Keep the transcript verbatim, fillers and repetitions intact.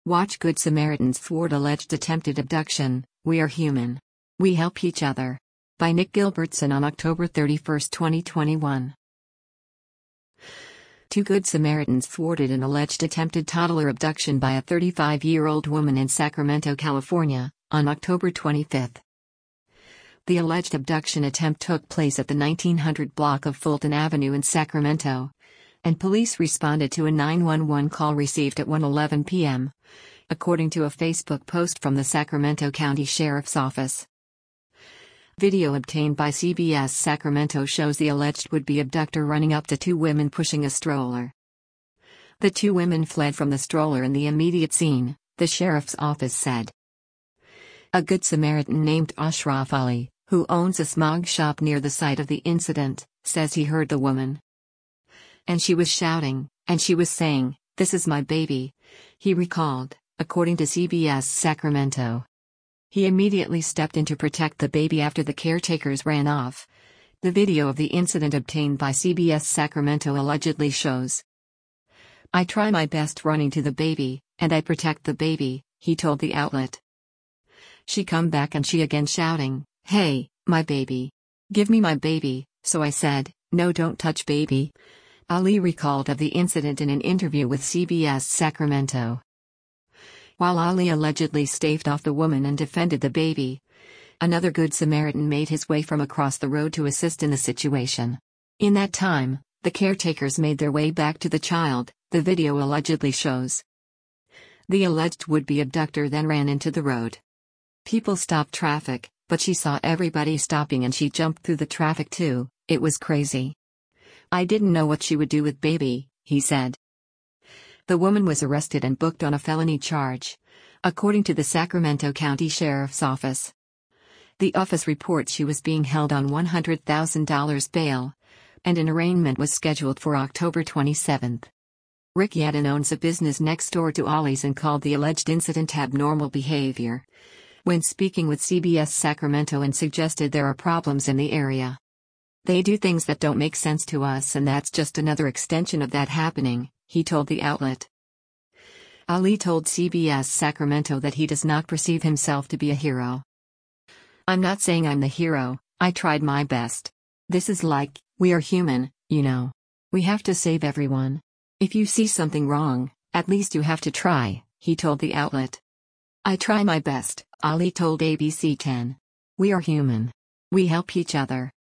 Watch Good Samaritans thwart alleged attempted abduction. We are human. We help each other. By Nick Gilbertson on October thirty-first, twenty twenty-one. Two Good Samaritans thwarted an alleged attempted toddler abduction by a thirty-five-year-old woman in Sacramento, California, on October twenty-fifth. The alleged abduction attempt took place at the nineteen hundred block of Fulton Avenue in Sacramento, and police responded to a nine one one call received at one eleven p m, according to a Facebook post from the Sacramento County Sheriff's Office. Video obtained by C B S Sacramento shows the alleged would-be abductor running up to two women pushing a stroller. The two women fled from the stroller in the immediate scene, the sheriff's office said. A Good Samaritan named Ashraf Ali, who owns a smog shop near the site of the incident, says he heard the woman. And she was shouting, and she was saying, "This is my baby," he recalled, according to C B S Sacramento. He immediately stepped in to protect the baby after the caretakers ran off. The video of the incident obtained by C B S Sacramento allegedly shows. "I try my best running to the baby, and I protect the baby," he told the outlet. She come back and she again shouting, "Hey, my baby. Give me my baby," so I said, "No, don't touch baby." Ali recalled of the incident in an interview with C B S Sacramento. While Ali allegedly staved off the woman and defended the baby, another Good Samaritan made his way from across the road to assist in the situation. In that time, the caretakers made their way back to the child, the video allegedly shows. The alleged would-be abductor then ran into the road. People stopped traffic, but she saw everybody stopping and she jumped through the traffic too. "It was crazy. I didn't know what she would do with baby," he said. The woman was arrested and booked on a felony charge, according to the Sacramento County Sheriff's Office. The office reports she was being held on one hundred thousand dollars bail, and an arraignment was scheduled for October twenty-seventh. Rick Yadin owns a business next door to Ollie's and called the alleged incident abnormal behavior when speaking with C B S Sacramento and suggested there are problems in the area. "They do things that don't make sense to us, and that's just another extension of that happening," he told the outlet. Ali told C B S Sacramento that he does not perceive himself to be a hero. "I'm not saying I'm the hero, I tried my best. This is like, we are human, you know. We have to save everyone. If you see something wrong, at least you have to try," he told the outlet. "I try my best," Ali told A B C ten. "We are human. We help each other."